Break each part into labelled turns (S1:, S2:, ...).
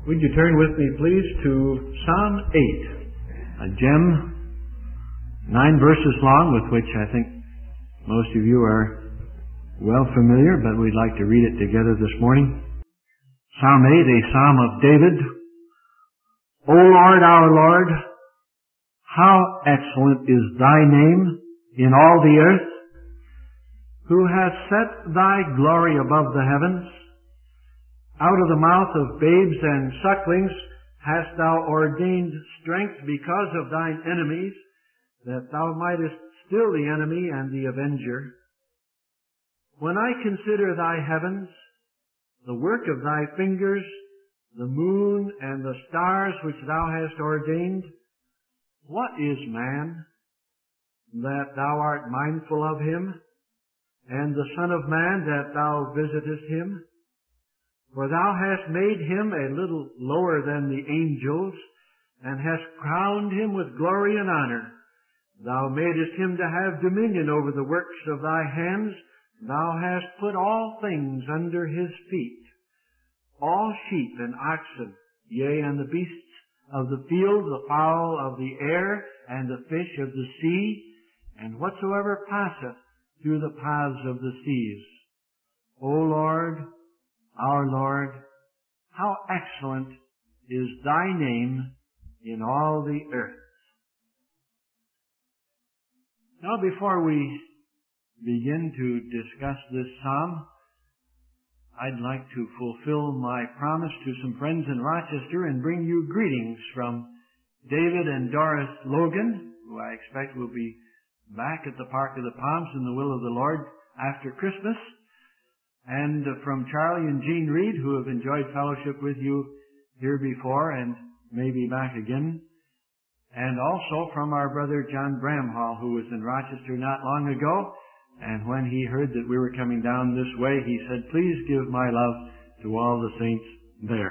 S1: Would you turn with me, please, to Psalm 8, a gem, 9 verses long, with which I think most of you are well familiar, but we'd like to read it together this morning. Psalm 8, a psalm of David. O Lord, our Lord, how excellent is thy name in all the earth, who has set thy glory above the heavens. Out of the mouth of babes and sucklings hast thou ordained strength because of thine enemies, that thou mightest still the enemy and the avenger. When I consider thy heavens, the work of thy fingers, the moon and the stars which thou hast ordained, what is man, that thou art mindful of him, and the Son of Man, that thou visitest him? For thou hast made him a little lower than the angels, and hast crowned him with glory and honor. Thou madest him to have dominion over the works of thy hands. Thou hast put all things under his feet, all sheep and oxen, yea, and the beasts of the field, the fowl of the air, and the fish of the sea, and whatsoever passeth through the paths of the seas. O Lord, our Lord, how excellent is thy name in all the earth. Now, before we begin to discuss this psalm, I'd like to fulfill my promise to some friends in Rochester and bring you greetings from David and Doris Logan, who I expect will be back at the Park of the Palms in the will of the Lord after Christmas, and from Charlie and Jean Reed, who have enjoyed fellowship with you here before and may be back again, and also from our brother John Bramhall, who was in Rochester not long ago, and when he heard that we were coming down this way, he said, "Please give my love to all the saints there."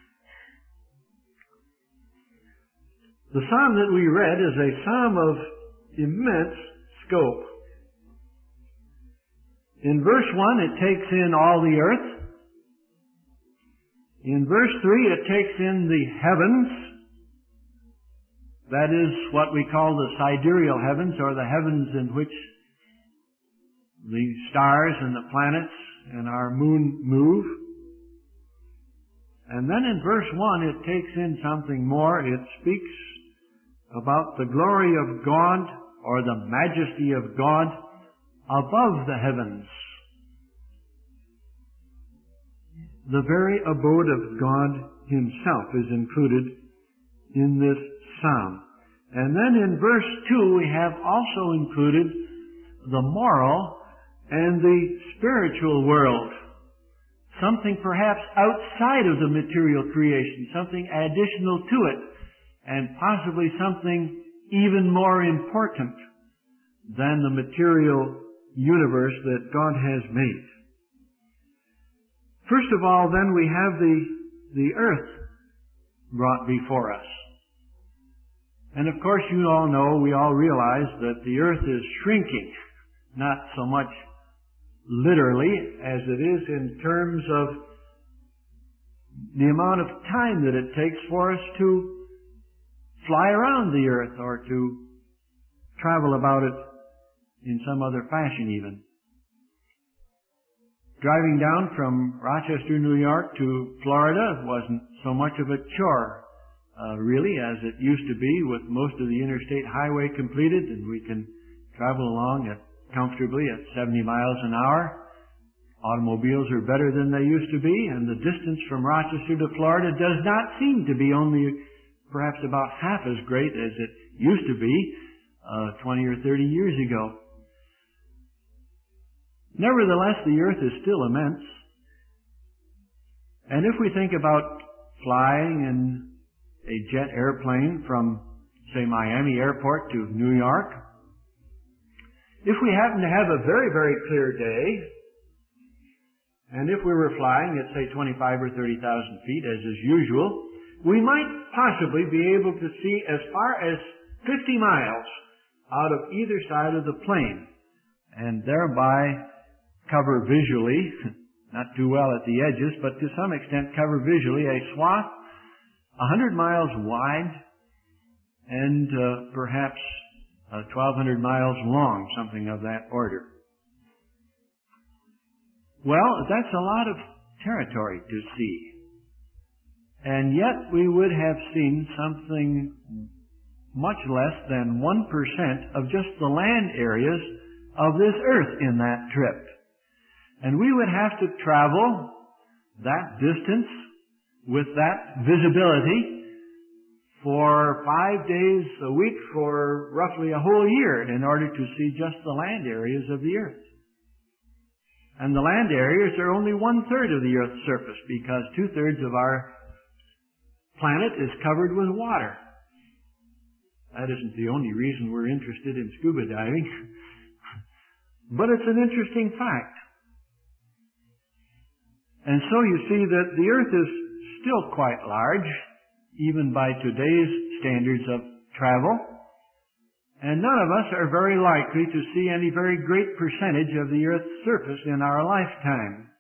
S1: The psalm that we read is a psalm of immense scope. In verse 1, it takes in all the earth. In verse 3, it takes in the heavens. That is what we call the sidereal heavens, or the heavens in which the stars and the planets and our moon move. And then in verse 1, it takes in something more. It speaks about the glory of God, or the majesty of God, above the heavens. The very abode of God himself is included in this psalm. And then in verse 2 we have also included the moral and the spiritual world. Something perhaps outside of the material creation, something additional to it, and possibly something even more important than the material universe that God has made. First of all, then, we have the earth brought before us. And of course, you all know, we all realize that the earth is shrinking, not so much literally as it is in terms of the amount of time that it takes for us to fly around the earth or to travel about it in some other fashion even. Driving down from Rochester, New York to Florida wasn't so much of a chore, really, as it used to be, with most of the interstate highway completed, and we can travel along comfortably at 70 miles an hour. Automobiles are better than they used to be, and the distance from Rochester to Florida does not seem to be only perhaps about half as great as it used to be 20 or 30 years ago. Nevertheless, the earth is still immense. And if we think about flying in a jet airplane from, say, Miami Airport to New York, if we happen to have a very, very clear day, and if we were flying at, say, 25 or 30,000 feet, as is usual, we might possibly be able to see as far as 50 miles out of either side of the plane, and thereby cover visually, not too well at the edges, but to some extent cover visually a swath 100 miles wide and perhaps 1,200 miles long, something of that order. Well, that's a lot of territory to see. And yet we would have seen something much less than 1% of just the land areas of this earth in that trip. And we would have to travel that distance with that visibility for 5 days a week for roughly a whole year in order to see just the land areas of the earth. And the land areas are only 1/3 of the earth's surface, because 2/3 of our planet is covered with water. That isn't the only reason we're interested in scuba diving, but it's an interesting fact. And so you see that the earth is still quite large, even by today's standards of travel. And none of us are very likely to see any very great percentage of the earth's surface in our lifetime.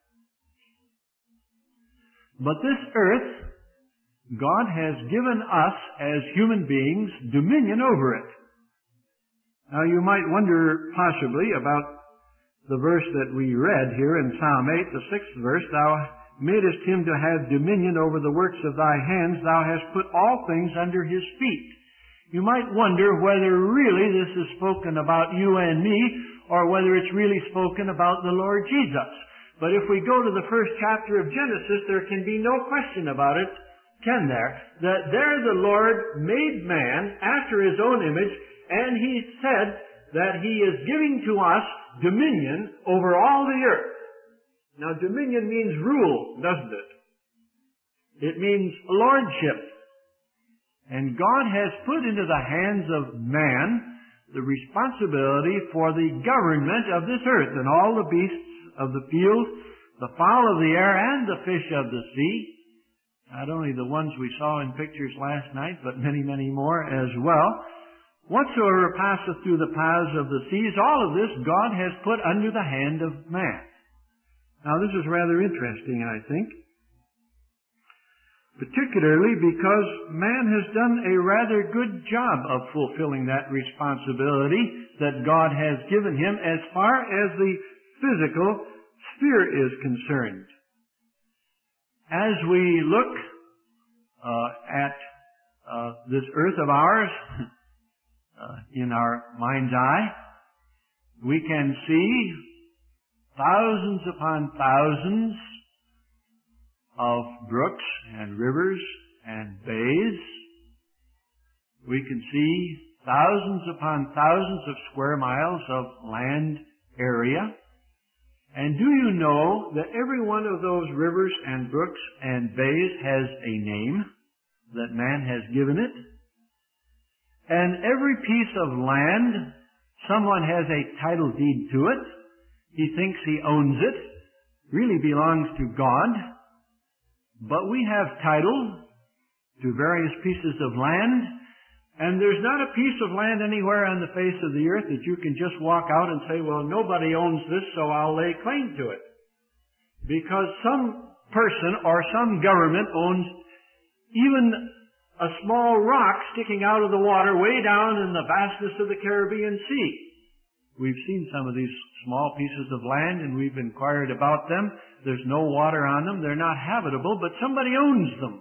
S1: But this earth, God has given us as human beings dominion over it. Now you might wonder possibly about the verse that we read here in Psalm 8, the 6th verse, "Thou madest him to have dominion over the works of thy hands. Thou hast put all things under his feet." You might wonder whether really this is spoken about you and me, or whether it's really spoken about the Lord Jesus. But if we go to the first chapter of Genesis, there can be no question about it, can there? That there the Lord made man after his own image, and he said that he is giving to us dominion over all the earth. Now, dominion means rule, doesn't it? It means lordship. And God has put into the hands of man the responsibility for the government of this earth and all the beasts of the field, the fowl of the air, and the fish of the sea. Not only the ones we saw in pictures last night, but many, many more as well. Whatsoever passeth through the paths of the seas, all of this God has put under the hand of man. Now this is rather interesting, I think, particularly because man has done a rather good job of fulfilling that responsibility that God has given him as far as the physical sphere is concerned. As we look at this earth of ours in our mind's eye, we can see thousands upon thousands of brooks and rivers and bays. We can see thousands upon thousands of square miles of land area. And do you know that every one of those rivers and brooks and bays has a name that man has given it? And every piece of land, someone has a title deed to it. He thinks he owns it. Really belongs to God. But we have title to various pieces of land, and there's not a piece of land anywhere on the face of the earth that you can just walk out and say, well, nobody owns this, so I'll lay claim to it. Because some person or some government owns even a small rock sticking out of the water way down in the vastness of the Caribbean Sea. We've seen some of these small pieces of land, and we've inquired about them. There's no water on them. They're not habitable, but somebody owns them.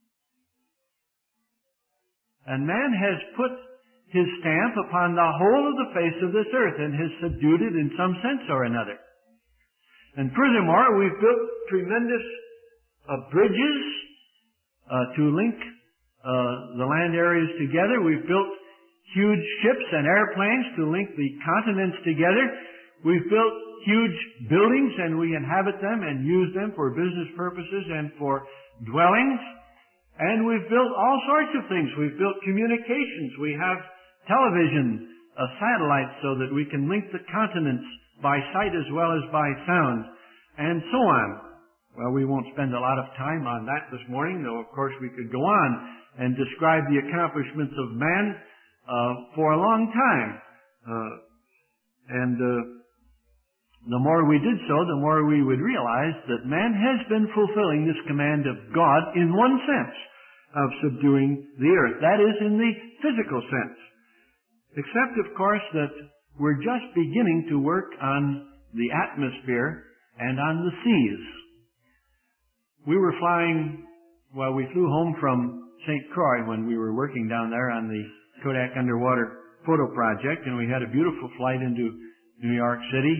S1: And man has put his stamp upon the whole of the face of this earth and has subdued it in some sense or another. And furthermore, we've built tremendous bridges to link the land areas together. We've built huge ships and airplanes to link the continents together. We've built huge buildings, and we inhabit them and use them for business purposes and for dwellings. And we've built all sorts of things. We've built communications. We have television, satellites, so that we can link the continents by sight as well as by sound, and so on. Well, we won't spend a lot of time on that this morning, though of course we could go on and describe the accomplishments of man for a long time. The more we did so, the more we would realize that man has been fulfilling this command of God in one sense. of subduing the earth. That is in the physical sense. Except, of course, that we're just beginning to work on the atmosphere and on the seas. We were we flew home from St. Croix when we were working down there on the Kodak Underwater Photo Project, and we had a beautiful flight into New York City.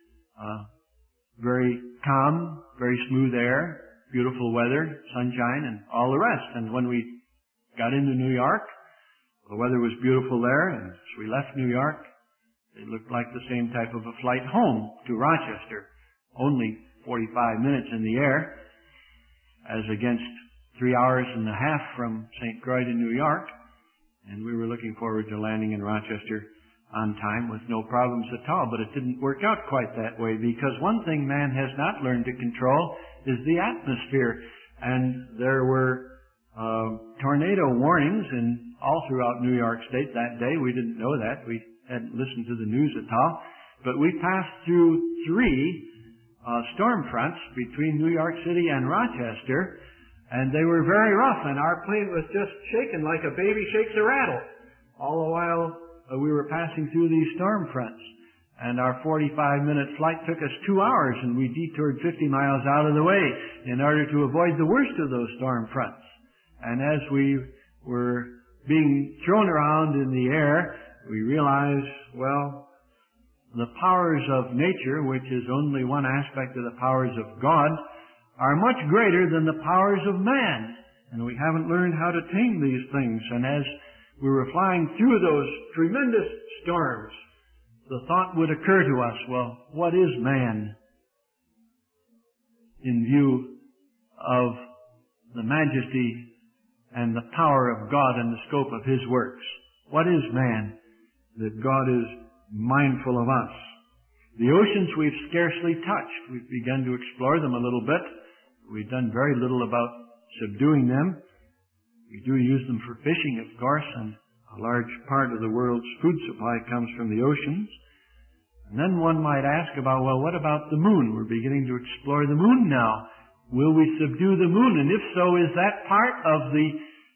S1: Very calm, very smooth air, beautiful weather, sunshine, and all the rest. And when we got into New York, the weather was beautiful there, and as we left New York, it looked like the same type of a flight home to Rochester. Only 45 minutes in the air, as against 3 hours and a half from St. Croix to New York. And we were looking forward to landing in Rochester on time with no problems at all. But it didn't work out quite that way, because one thing man has not learned to control is the atmosphere. And there were tornado warnings all throughout New York State that day. We didn't know that. We hadn't listened to the news at all. But we passed through 3 storm fronts between New York City and Rochester, and they were very rough, and our plane was just shaking like a baby shakes a rattle. All the while we were passing through these storm fronts. And our 45-minute flight took us 2 hours, and we detoured 50 miles out of the way in order to avoid the worst of those storm fronts. And as we were being thrown around in the air, we realized, well, the powers of nature, which is only one aspect of the powers of God, are much greater than the powers of man. And we haven't learned how to tame these things. And as we were flying through those tremendous storms, the thought would occur to us, well, what is man in view of the majesty and the power of God and the scope of His works? What is man that God is mindful of us? The oceans we've scarcely touched. We've begun to explore them a little bit. We've done very little about subduing them. We do use them for fishing, of course, and a large part of the world's food supply comes from the oceans. And then one might ask about, well, what about the moon? We're beginning to explore the moon now. Will we subdue the moon? And if so, is that part of the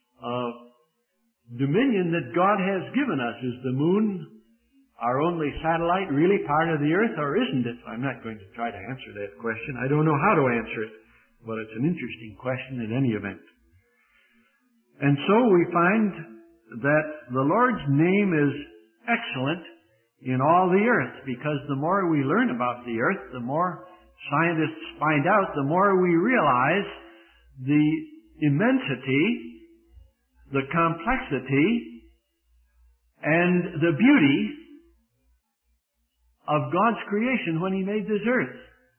S1: dominion that God has given us? Is the moon our only satellite really part of the earth, or isn't it? I'm not going to try to answer that question. I don't know how to answer it, but it's an interesting question in any event. And so we find that the Lord's name is excellent in all the earth, because the more we learn about the earth, the more scientists find out, the more we realize the immensity, the complexity, and the beauty of God's creation when He made this earth.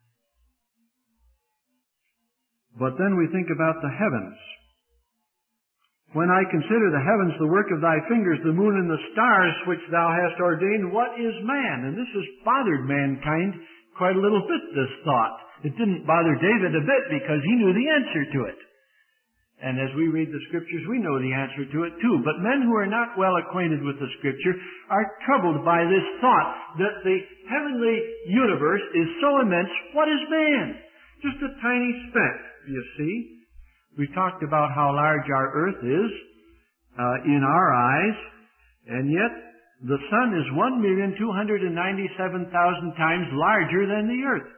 S1: But then we think about the heavens. When I consider the heavens, the work of thy fingers, the moon and the stars which thou hast ordained, what is man? And this has bothered mankind quite a little bit, this thought. It didn't bother David a bit because he knew the answer to it. And as we read the Scriptures, we know the answer to it too. But men who are not well acquainted with the Scripture are troubled by this thought that the heavenly universe is so immense. What is man? Just a tiny speck, you see. We talked about how large our earth is in our eyes, and yet the sun is 1,297,000 times larger than the earth.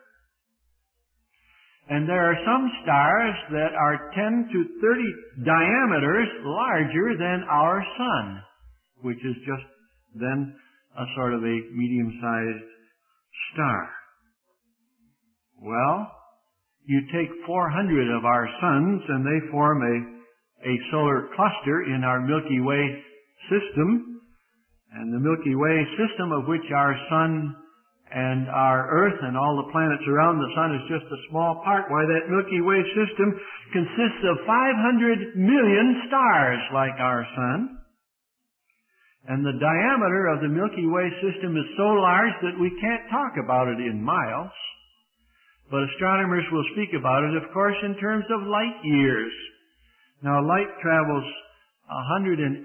S1: And there are some stars that are 10 to 30 diameters larger than our sun, which is just then a sort of a medium-sized star. Well, you take 400 of our suns and they form a solar cluster in our Milky Way system. And the Milky Way system, of which our sun and our earth and all the planets around the sun is just a small part. Why, that Milky Way system consists of 500 million stars like our sun. And the diameter of the Milky Way system is so large that we can't talk about it in miles. But astronomers will speak about it, of course, in terms of light years. Now, light travels 186,000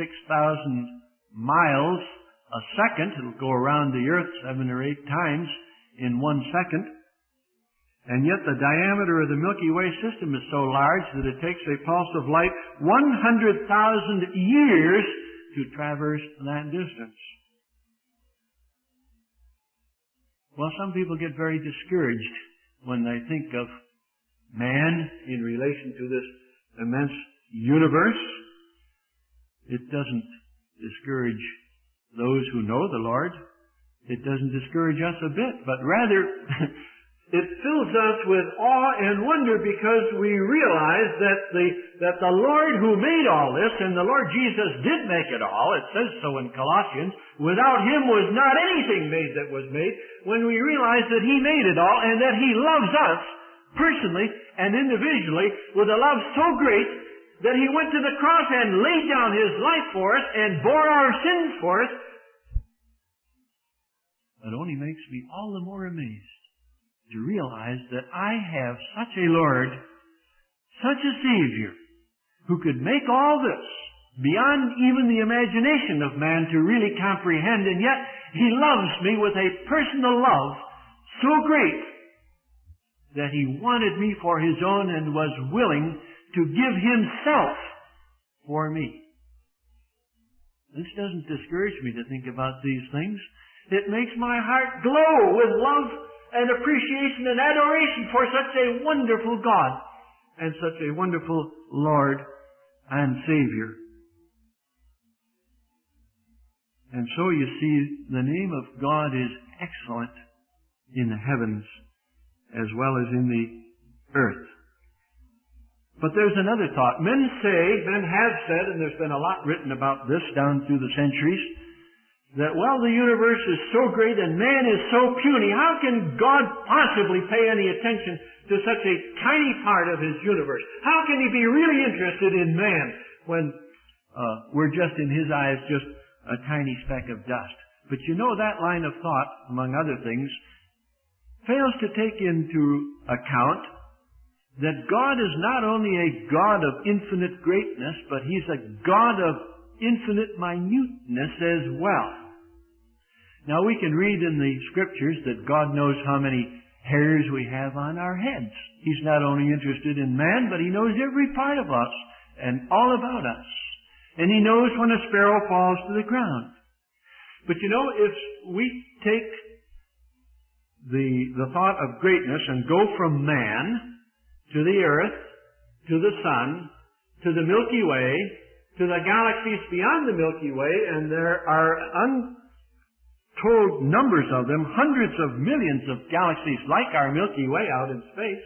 S1: miles a second. It'll go around the earth 7 or 8 times in 1 second. And yet the diameter of the Milky Way system is so large that it takes a pulse of light 100,000 years to traverse that distance. Well, some people get very discouraged when they think of man in relation to this immense universe. It doesn't discourage those who know the Lord. It doesn't discourage us a bit, but rather it fills us with awe and wonder because we realize that the Lord who made all this, and the Lord Jesus did make it all, it says so in Colossians, without Him was not anything made that was made. When we realize that He made it all and that He loves us personally and individually with a love so great that He went to the cross and laid down His life for us and bore our sins for us, it only makes me all the more amazed to realize that I have such a Lord, such a Savior, who could make all this beyond even the imagination of man to really comprehend, and yet He loves me with a personal love so great that He wanted me for His own and was willing to give Himself for me. This doesn't discourage me to think about these things. It makes my heart glow with love and appreciation and adoration for such a wonderful God and such a wonderful Lord and Savior. And so you see, the name of God is excellent in the heavens as well as in the earth. But there's another thought. Men have said, and there's been a lot written about this down through the centuries, that, well, the universe is so great and man is so puny. How can God possibly pay any attention to such a tiny part of His universe? How can He be really interested in man when we're just, in His eyes, just a tiny speck of dust? But you know, that line of thought, among other things, fails to take into account that God is not only a God of infinite greatness, but He's a God of infinite minuteness as well. Now, we can read in the Scriptures that God knows how many hairs we have on our heads. He's not only interested in man, but He knows every part of us and all about us. And He knows when a sparrow falls to the ground. But you know, if we take the thought of greatness and go from man to the earth, to the sun, to the Milky Way, to the galaxies beyond the Milky Way, and there are untold numbers of them, hundreds of millions of galaxies like our Milky Way out in space.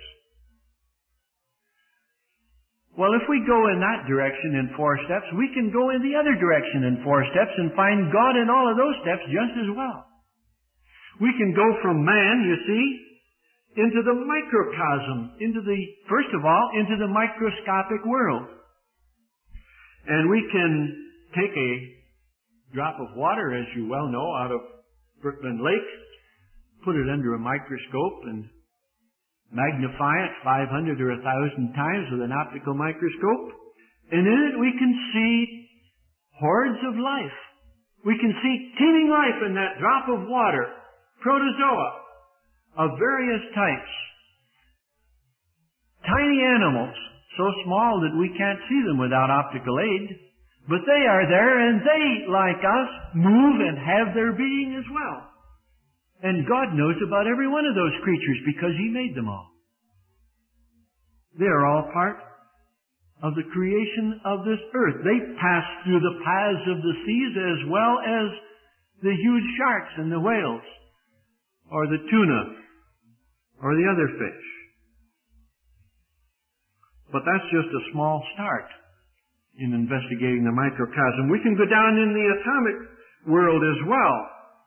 S1: Well, if we go in that direction in 4 steps, we can go in the other direction in 4 steps and find God in all of those steps just as well. We can go from man, you see, into the microcosm, first of all, into the microscopic world. And we can take a drop of water, as you well know, out of Brooklyn Lake, put it under a microscope and magnify it 500 or 1,000 times with an optical microscope. And in it we can see hordes of life. We can see teeming life in that drop of water, protozoa of various types. Tiny animals, so small that we can't see them without optical aid, but they are there and they, like us, move and have their being as well. And God knows about every one of those creatures because He made them all. They are all part of the creation of this earth. They pass through the paths of the seas as well as the huge sharks and the whales, or the tuna, or the other fish. But that's just a small start in investigating the microcosm. We can go down in the atomic world as well.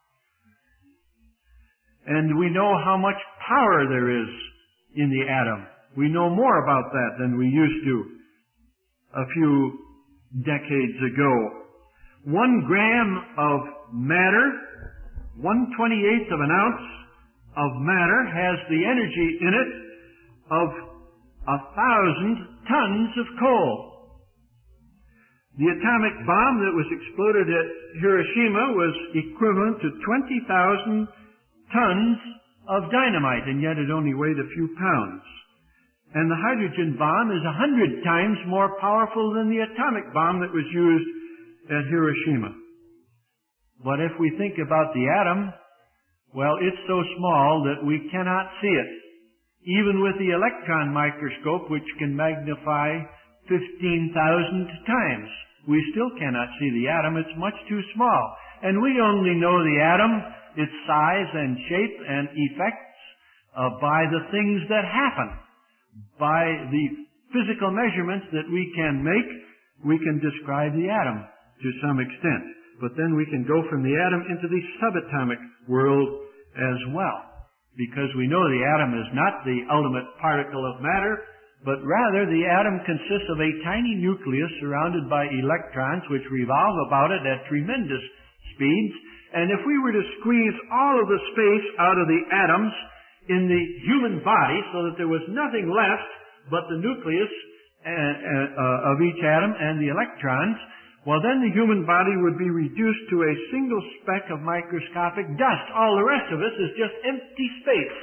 S1: And we know how much power there is in the atom. We know more about that than we used to a few decades ago. 1 gram of matter, 1/28th of an ounce of matter, has the energy in it of 1,000 tons of coal. The atomic bomb that was exploded at Hiroshima was equivalent to 20,000 tons of dynamite, and yet it only weighed a few pounds. And the hydrogen bomb is 100 times more powerful than the atomic bomb that was used at Hiroshima. But if we think about the atom, well, it's so small that we cannot see it. Even with the electron microscope, which can magnify 15,000 times, we still cannot see the atom. It's much too small. And we only know the atom, its size and shape and effects, by the things that happen. By the physical measurements that we can make, we can describe the atom to some extent. But then we can go from the atom into the subatomic world as well. Because we know the atom is not the ultimate particle of matter, but rather the atom consists of a tiny nucleus surrounded by electrons which revolve about it at tremendous speeds. And if we were to squeeze all of the space out of the atoms in the human body so that there was nothing left but the nucleus of each atom and the electrons, well, then the human body would be reduced to a single speck of microscopic dust. All the rest of us is just empty space.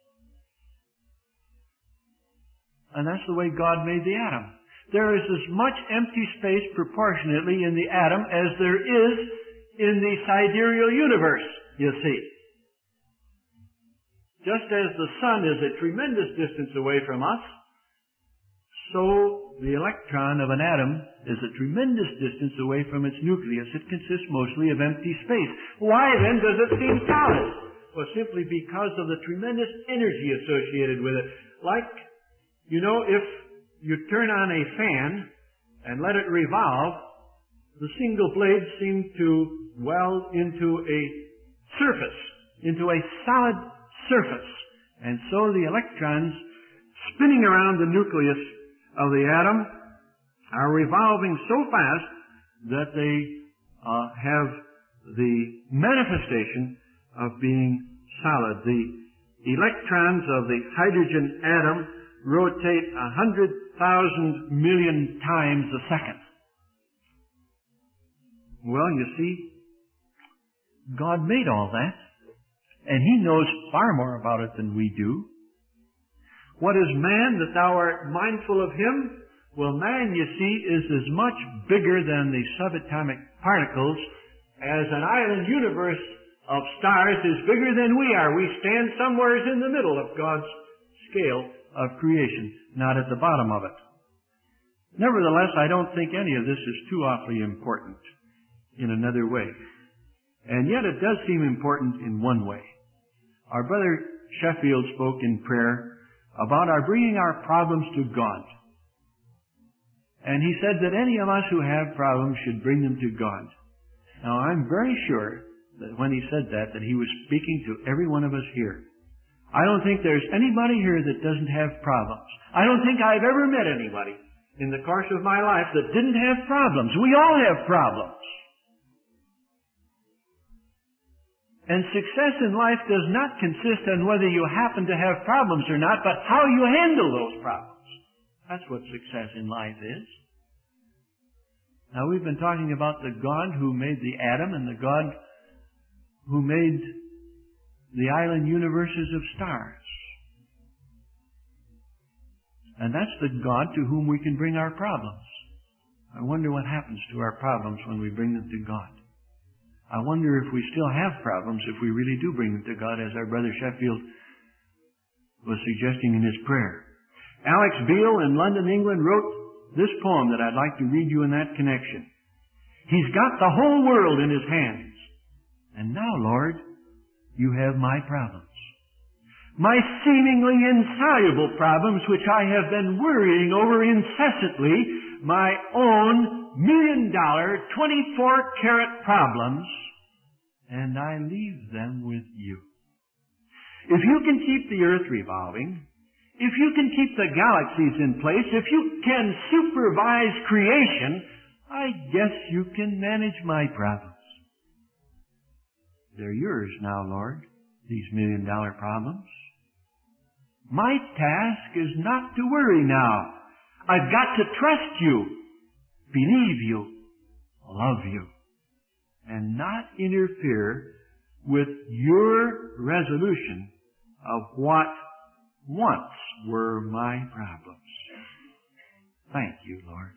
S1: And that's the way God made the atom. There is as much empty space proportionately in the atom as there is in the sidereal universe, you see. Just as the sun is a tremendous distance away from us, so the electron of an atom is a tremendous distance away from its nucleus. It consists mostly of empty space. Why then does it seem solid? Well, simply because of the tremendous energy associated with it. Like, you know, if you turn on a fan and let it revolve, the single blades seem to weld into a surface, into a solid surface. And so the electrons spinning around the nucleus of the atom are revolving so fast that they have the manifestation of being solid. The electrons of the hydrogen atom rotate 100,000 million times a second. Well, you see, God made all that, and He knows far more about it than we do. What is man that thou art mindful of him? Well, man, you see, is as much bigger than the subatomic particles as an island universe of stars is bigger than we are. We stand somewhere in the middle of God's scale of creation, not at the bottom of it. Nevertheless, I don't think any of this is too awfully important in another way. And yet it does seem important in one way. Our brother Sheffield spoke in prayer about our bringing our problems to God. And he said that any of us who have problems should bring them to God. Now, I'm very sure that when he said that he was speaking to every one of us here. I don't think there's anybody here that doesn't have problems. I don't think I've ever met anybody in the course of my life that didn't have problems. We all have problems. And success in life does not consist in whether you happen to have problems or not, but how you handle those problems. That's what success in life is. Now, we've been talking about the God who made the atom and the God who made the island universes of stars. And that's the God to whom we can bring our problems. I wonder what happens to our problems when we bring them to God. I wonder if we still have problems if we really do bring them to God, as our brother Sheffield was suggesting in his prayer. Alex Beale in London, England wrote this poem that I'd like to read you in that connection. He's got the whole world in His hands. And now, Lord, You have my problems. My seemingly insoluble problems which I have been worrying over incessantly, my own $1 million, 24-carat problems, and I leave them with You. If You can keep the earth revolving, if You can keep the galaxies in place, if You can supervise creation, I guess You can manage my problems. They're Yours now, Lord, these $1 million problems. My task is not to worry now. I've got to trust You, believe You, love You, and not interfere with Your resolution of what once were my problems. Thank you, Lord.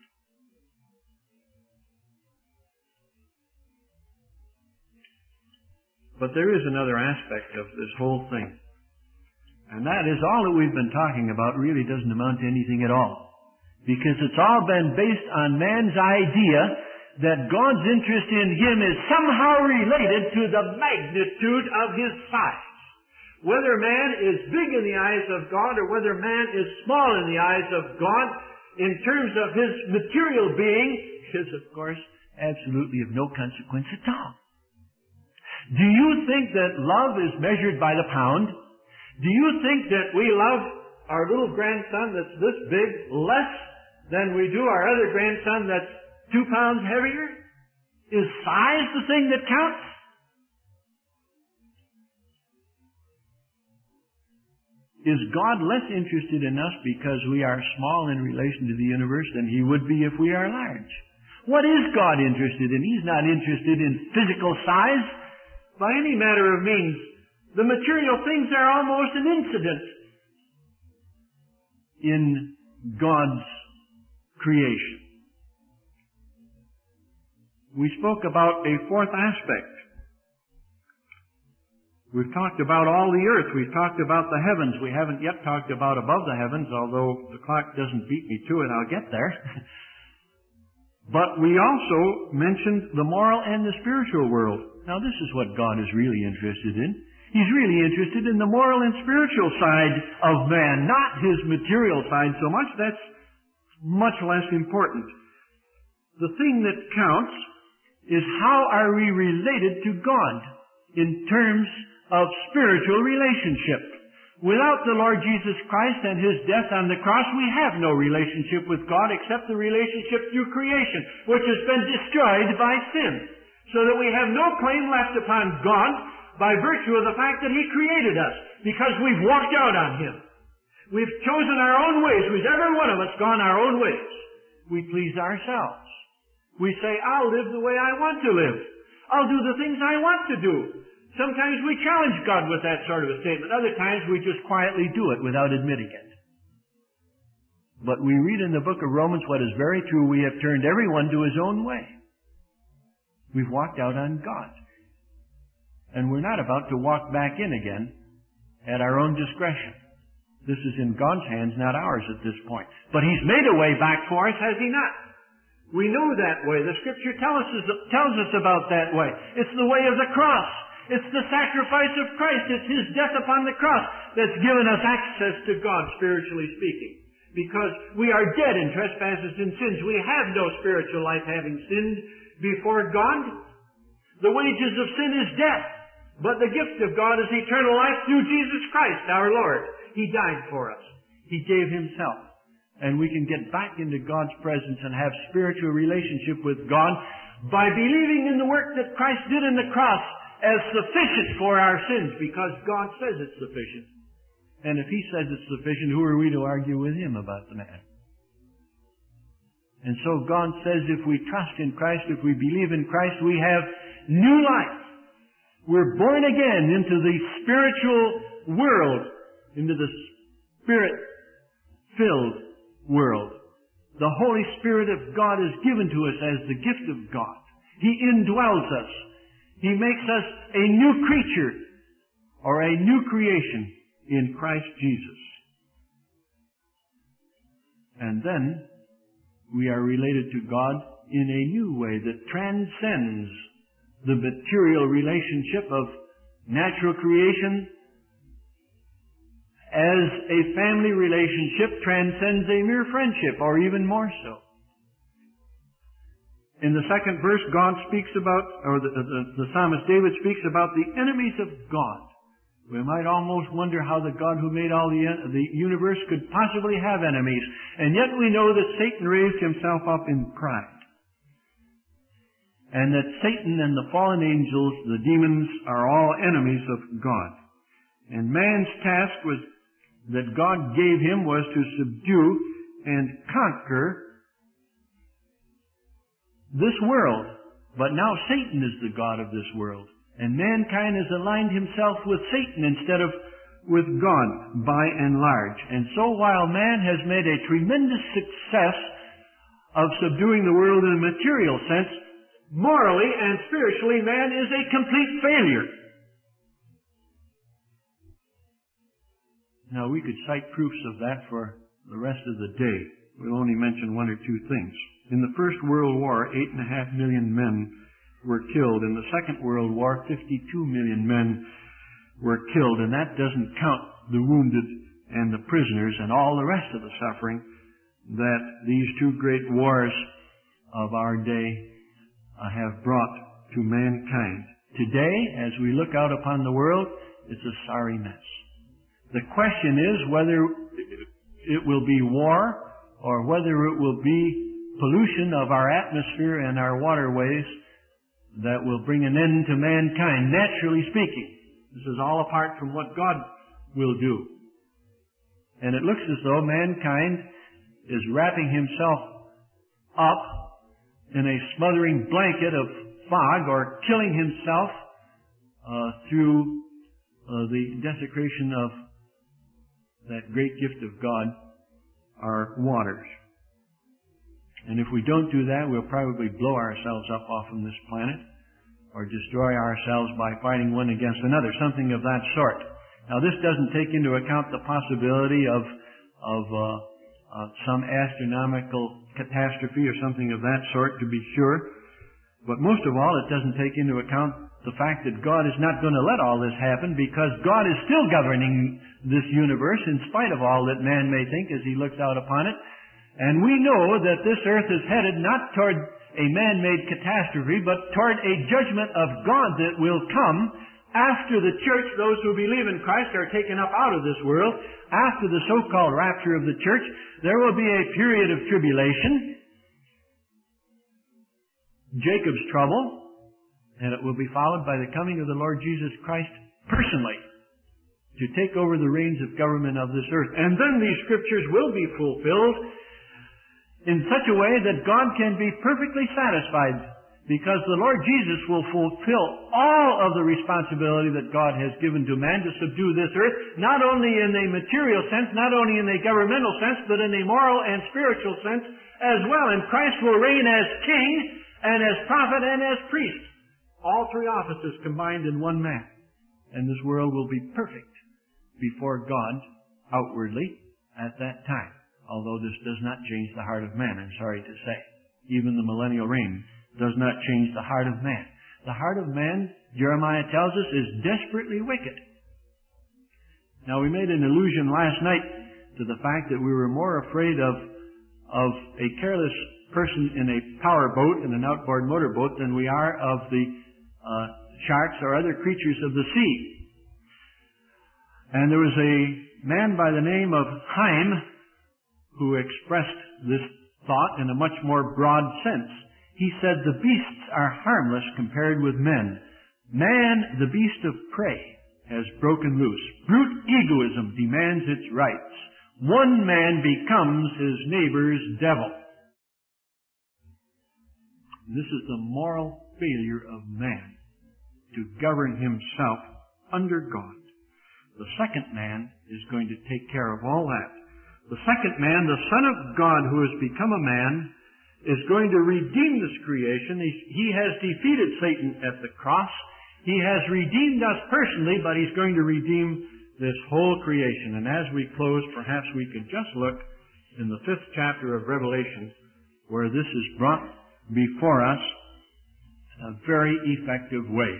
S1: But there is another aspect of this whole thing. And that is all that we've been talking about really doesn't amount to anything at all. Because it's all been based on man's idea that God's interest in him is somehow related to the magnitude of his size. Whether man is big in the eyes of God or whether man is small in the eyes of God, in terms of his material being, is of course absolutely of no consequence at all. Do you think that love is measured by the pound? Do you think that we love our little grandson that's this big less than we do our other grandson that's 2 pounds heavier? Is size the thing that counts? Is God less interested in us because we are small in relation to the universe than He would be if we are large? What is God interested in? He's not interested in physical size by any matter of means. The material things are almost an incident in God's creation. We spoke about a fourth aspect. We've talked about all the earth. We've talked about the heavens. We haven't yet talked about above the heavens, although the clock doesn't beat me to it. I'll get there. But we also mentioned the moral and the spiritual world. Now, this is what God is really interested in. He's really interested in the moral and spiritual side of man, not his material side so much. That's much less important. The thing that counts is how are we related to God in terms of spiritual relationship. Without the Lord Jesus Christ and His death on the cross, we have no relationship with God except the relationship through creation, which has been destroyed by sin. So that we have no claim left upon God by virtue of the fact that He created us, because we've walked out on Him. We've chosen our own ways. We've every one of us gone our own ways. We please ourselves. We say, I'll live the way I want to live. I'll do the things I want to do. Sometimes we challenge God with that sort of a statement. Other times we just quietly do it without admitting it. But we read in the book of Romans what is very true. We have turned everyone to his own way. We've walked out on God. And we're not about to walk back in again at our own discretion. This is in God's hands, not ours at this point. But He's made a way back for us, has He not? We know that way. The Scripture tells us about that way. It's the way of the cross. It's the sacrifice of Christ. It's His death upon the cross that's given us access to God, spiritually speaking. Because we are dead in trespasses and sins. We have no spiritual life having sinned before God. The wages of sin is death. But the gift of God is eternal life through Jesus Christ, our Lord. He died for us. He gave Himself. And we can get back into God's presence and have spiritual relationship with God by believing in the work that Christ did in the cross as sufficient for our sins, because God says it's sufficient. And if He says it's sufficient, who are we to argue with Him about the matter? And so God says if we trust in Christ, if we believe in Christ, we have new life. We're born again into the spiritual world, into the Spirit-filled world. The Holy Spirit of God is given to us as the gift of God. He indwells us. He makes us a new creature or a new creation in Christ Jesus. And then we are related to God in a new way that transcends the material relationship of natural creation, as a family relationship transcends a mere friendship, or even more so. In the second verse, God speaks about, or the psalmist David speaks about the enemies of God. We might almost wonder how the God who made all the universe could possibly have enemies. And yet we know that Satan raised himself up in pride. And that Satan and the fallen angels, the demons, are all enemies of God. And man's task was that God gave him was to subdue and conquer this world. But now Satan is the god of this world. And mankind has aligned himself with Satan instead of with God by and large. And so while man has made a tremendous success of subduing the world in a material sense, morally and spiritually man is a complete failure. Now we could cite proofs of that for the rest of the day. We'll only mention one or two things. In the First World War, 8.5 million men were killed. In the Second World War, 52 million men were killed. And that doesn't count the wounded and the prisoners and all the rest of the suffering that these two great wars of our day have brought to mankind. Today, as we look out upon the world, it's a sorry mess. The question is whether it will be war or whether it will be pollution of our atmosphere and our waterways that will bring an end to mankind, naturally speaking. This is all apart from what God will do. And it looks as though mankind is wrapping himself up in a smothering blanket of fog or killing himself through the desecration of that great gift of God, our waters. And if we don't do that, we'll probably blow ourselves up off from this planet or destroy ourselves by fighting one against another, something of that sort. Now, this doesn't take into account the possibility of some astronomical catastrophe or something of that sort, to be sure. But most of all, it doesn't take into account the fact that God is not going to let all this happen, because God is still governing this universe in spite of all that man may think as he looks out upon it. And we know that this earth is headed not toward a man-made catastrophe, but toward a judgment of God that will come after the church, those who believe in Christ, are taken up out of this world. After the so-called rapture of the church, there will be a period of tribulation, Jacob's trouble, and it will be followed by the coming of the Lord Jesus Christ personally to take over the reins of government of this earth. And then these scriptures will be fulfilled in such a way that God can be perfectly satisfied, because the Lord Jesus will fulfill all of the responsibility that God has given to man to subdue this earth, not only in a material sense, not only in a governmental sense, but in a moral and spiritual sense as well. And Christ will reign as king and as prophet and as priest. All three offices combined in one man. And this world will be perfect before God outwardly at that time. Although this does not change the heart of man, I'm sorry to say. Even the millennial reign does not change the heart of man. The heart of man, Jeremiah tells us, is desperately wicked. Now, we made an allusion last night to the fact that we were more afraid of a careless person in a power boat, in an outboard motorboat, than we are of the sharks or other creatures of the sea. And there was a man by the name of Heim who expressed this thought in a much more broad sense. He said, the beasts are harmless compared with men. Man, the beast of prey, has broken loose. Brute egoism demands its rights. One man becomes his neighbor's devil. This is the moral failure of man, to govern himself under God. The second man is going to take care of all that. The second man, the Son of God who has become a man, is going to redeem this creation. He has defeated Satan at the cross. He has redeemed us personally, but he's going to redeem this whole creation. And as we close, perhaps we could just look in the 5th chapter of Revelation, where this is brought before us in a very effective way.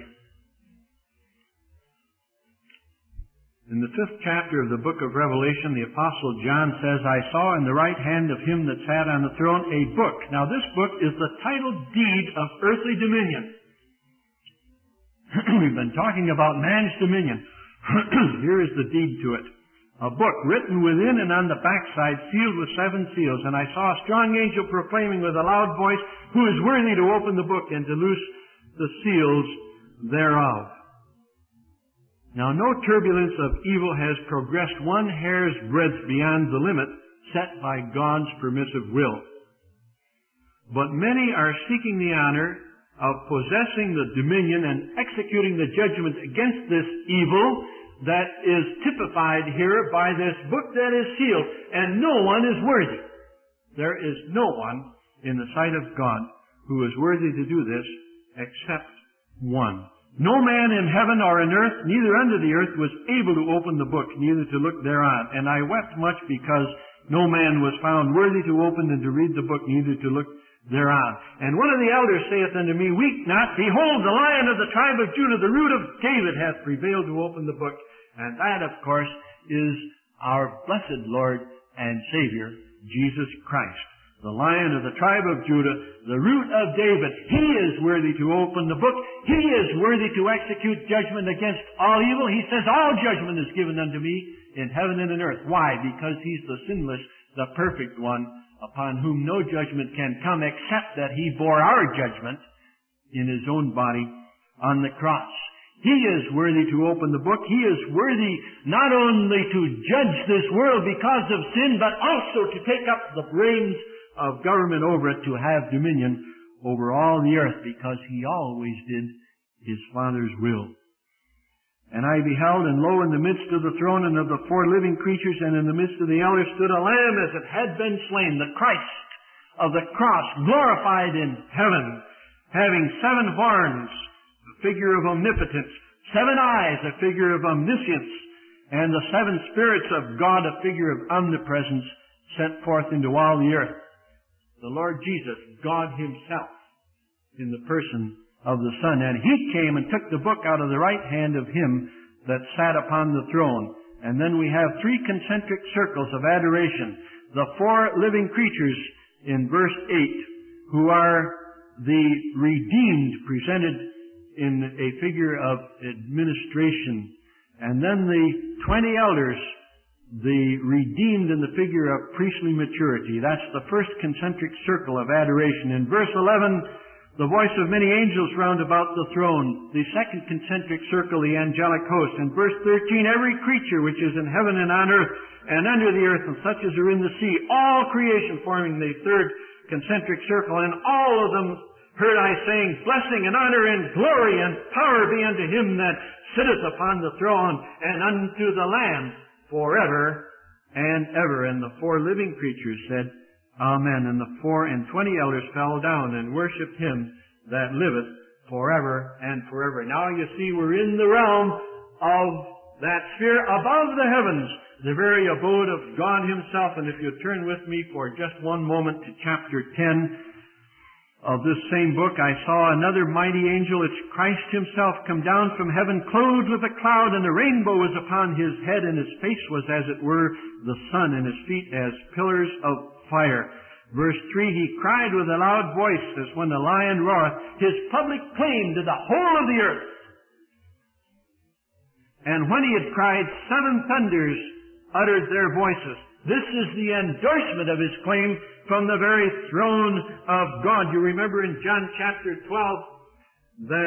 S1: In the 5th chapter of the book of Revelation, the Apostle John says, I saw in the right hand of him that sat on the throne a book. Now this book is the title deed of earthly dominion. We've been talking about man's dominion. Here is the deed to it. A book written within and on the backside, sealed with 7 seals. And I saw a strong angel proclaiming with a loud voice, who is worthy to open the book and to loose the seals thereof. Now, no turbulence of evil has progressed one hair's breadth beyond the limit set by God's permissive will. But many are seeking the honor of possessing the dominion and executing the judgment against this evil that is typified here by this book that is sealed, and no one is worthy. There is no one in the sight of God who is worthy to do this except one. No man in heaven or in earth, neither under the earth, was able to open the book, neither to look thereon. And I wept much because no man was found worthy to open and to read the book, neither to look thereon. And one of the elders saith unto me, Weep not, behold, the Lion of the tribe of Judah, the root of David, hath prevailed to open the book. And that, of course, is our blessed Lord and Savior, Jesus Christ. The Lion of the tribe of Judah, the root of David. He is worthy to open the book. He is worthy to execute judgment against all evil. He says, all judgment is given unto me in heaven and in earth. Why? Because He's the sinless, the perfect one, upon whom no judgment can come except that He bore our judgment in His own body on the cross. He is worthy to open the book. He is worthy not only to judge this world because of sin, but also to take up the reins of government over it, to have dominion over all the earth, because He always did His Father's will. And I beheld, and lo, in the midst of the throne and of the four living creatures, and in the midst of the elders, stood a Lamb as it had been slain, the Christ of the cross, glorified in heaven, having 7 horns, a figure of omnipotence, 7 eyes, a figure of omniscience, and the 7 spirits of God, a figure of omnipresence, sent forth into all the earth. The Lord Jesus, God Himself, in the person of the Son. And He came and took the book out of the right hand of Him that sat upon the throne. And then we have 3 concentric circles of adoration. The 4 living creatures in verse 8, who are the redeemed, presented in a figure of administration. And then the 20 elders, the redeemed in the figure of priestly maturity. That's the first concentric circle of adoration. In verse 11, the voice of many angels round about the throne. The second concentric circle, the angelic host. In verse 13, every creature which is in heaven and on earth and under the earth, and such as are in the sea, all creation forming the third concentric circle. And all of them heard I saying, Blessing and honor and glory and power be unto Him that sitteth upon the throne and unto the Lamb, forever and ever. And the 4 living creatures said, Amen. And the 24 elders fell down and worshipped Him that liveth forever and forever. Now you see, we're in the realm of that sphere above the heavens, the very abode of God Himself. And if you turn with me for just one moment to chapter 10 of this same book, I saw another mighty angel. It's Christ Himself come down from heaven, clothed with a cloud, and a rainbow was upon His head, and His face was as it were the sun, and His feet as pillars of fire. Verse 3, He cried with a loud voice, as when the lion roareth, His public claim to the whole of the earth. And when He had cried, 7 thunders uttered their voices. This is the endorsement of His claim from the very throne of God. You remember in John chapter 12 that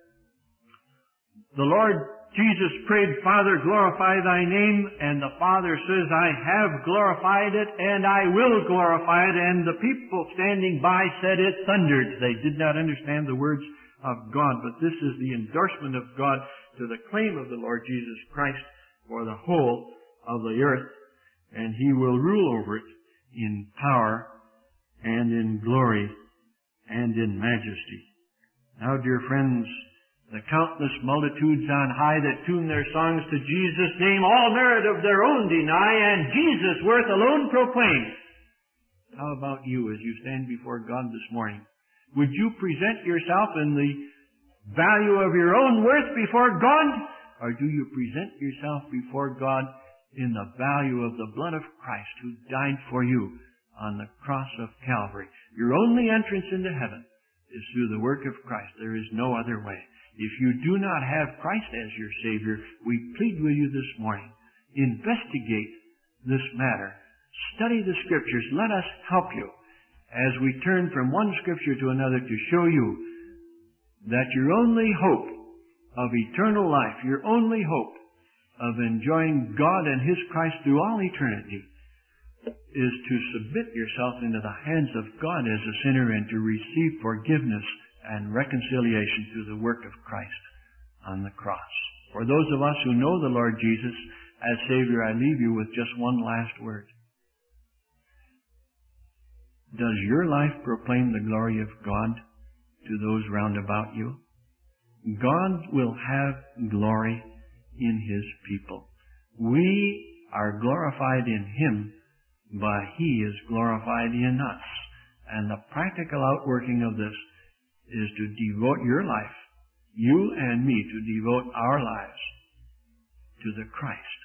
S1: the Lord Jesus prayed, Father, glorify Thy name, and the Father says, I have glorified it, and I will glorify it. And the people standing by said it thundered. They did not understand the words of God, but this is the endorsement of God to the claim of the Lord Jesus Christ for the whole of the earth, and He will rule over it in power and in glory and in majesty. Now, dear friends, the countless multitudes on high that tune their songs to Jesus' name, all merit of their own deny, and Jesus' worth alone proclaim. How about you as you stand before God this morning? Would you present yourself in the value of your own worth before God? Or do you present yourself before God in the value of the blood of Christ who died for you on the cross of Calvary? Your only entrance into heaven is through the work of Christ. There is no other way. If you do not have Christ as your Savior, we plead with you this morning, investigate this matter. Study the Scriptures. Let us help you as we turn from one Scripture to another to show you that your only hope of eternal life, your only hope of enjoying God and His Christ through all eternity, is to submit yourself into the hands of God as a sinner and to receive forgiveness and reconciliation through the work of Christ on the cross. For those of us who know the Lord Jesus as Savior, I leave you with just one last word. Does your life proclaim the glory of God to those round about you? God will have glory in His people. We are glorified in Him, but He is glorified in us. And the practical outworking of this is to devote your life, you and me, to devote our lives to the Christ